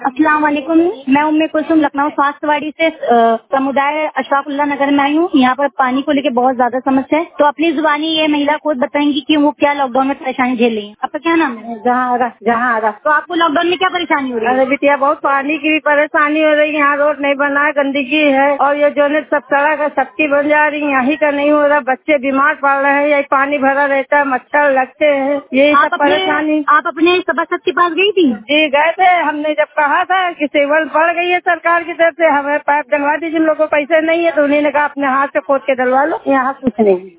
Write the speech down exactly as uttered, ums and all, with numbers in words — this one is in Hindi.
अस्सलाम वालेकुम। मैं उम्मे कुलसुम लखनऊ स्वास्थ्यवाड़ी से अ, समुदाय अशफाकुल्ला नगर में आई हूँ। यहाँ पर पानी को लेकर बहुत ज्यादा समस्या है, तो अपनी जुबानी ये महिला खुद बताएंगी कि वो क्या लॉकडाउन में परेशानी झेल रही है। आपका क्या नाम है? जहाँ रह जहाँ रह तो आपको लॉकडाउन में क्या परेशानी हो रही है? अरे बिटिया बहुत पानी की भी परेशानी हो रही है। यहाँ रोड नहीं बना है, गंदगी है और ये जो है सब सड़क है सबकी बन जा रही है। यहाँ का नहीं हो रहा, बच्चे बीमार पड़ रहे हैं। यही पानी भरा रहता है, मच्छर लगते हैं, यही आप सब अपने परेशानी। आप अपने सभासद के पास गई थी? जी गए थे, हमने जब कहा था कि सेवन बढ़ गई है सरकार की तरफ से, हमें पाइप डलवा दीजिए, जिन लोगों को पैसे नहीं है तो उन्हीं ने कहा अपने हाथ से खोद के डलवा लो। यहाँ कुछ नहीं।